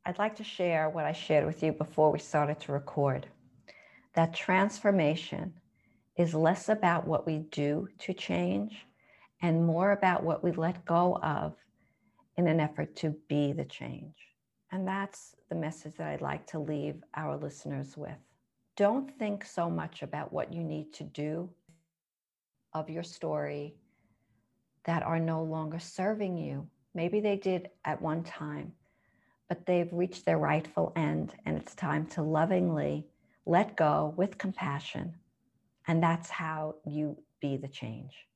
I'd like to share what I shared with you before we started to record. That transformation is less about what we do to change and more about what we let go of in an effort to be the change. And that's the message that I'd like to leave our listeners with. Don't think so much about what you need to do of your story that are no longer serving you. Maybe they did at one time, but they've reached their rightful end, and it's time to lovingly let go with compassion. And that's how you be the change.